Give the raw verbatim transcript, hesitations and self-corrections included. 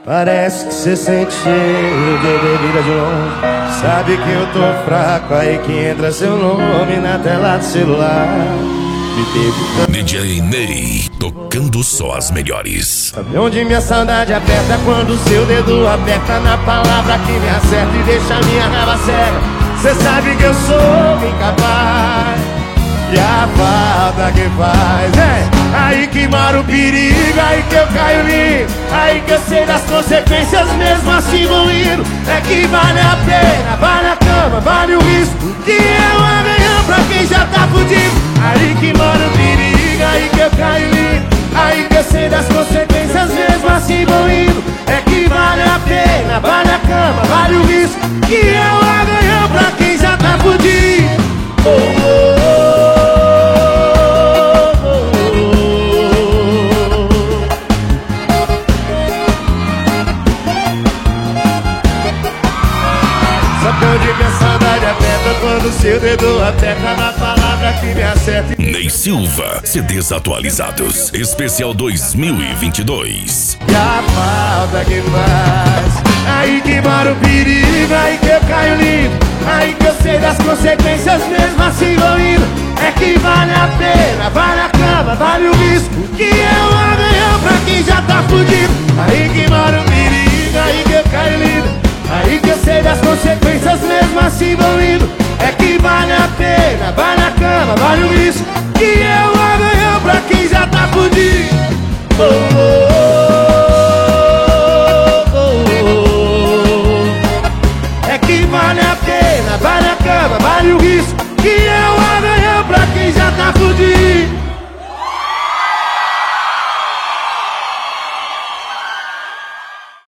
Parece que cê sente cheiro de bebida de longe. Sabe que eu tô fraco, aí que entra seu nome na tela do celular. Me perguntando D J Ney, tocando só as melhores. sabe onde minha saudade aperta quando seu dedo aperta na palavra que me acerta e deixa minha raiva cega. Cê sabe que eu sou incapaz e a falta que faz é aí que mora o perigo, aí que eu caio limpo, aí que eu sei das consequências mesmo assim vou indo. É que vale a pena, vale a cama, vale o risco, que é um amanhã pra quem já tá fudido. Aí que mora o perigo, aí que eu caio limpo, aí que eu sei das consequências mesmo assim vou indo. É que vale a pena, vale a cama, vale o risco, que é um amanhã pra quem já tá fudido. Oh, oh, oh. Onde minha saudade aperta quando seu dedo aperta na palavra que me acerta. Ney Silva, C Ds atualizados, especial dois mil e vinte e dois. E a falta que faz, aí que mora o perigo, aí que eu caio lindo, aí que eu sei das consequências mesmo assim vou indo. É que vale a pena, vale a cama, vale o risco, que é um amanhã pra quem já tá fudido. Aí que mora o perigo, aí que eu caio lindo, aí que eu sei das consequências mesmo assim vou indo. É que vale a pena, vale a cama, vale o risco, que é um amanhã pra quem já tá fudido. Oh, oh.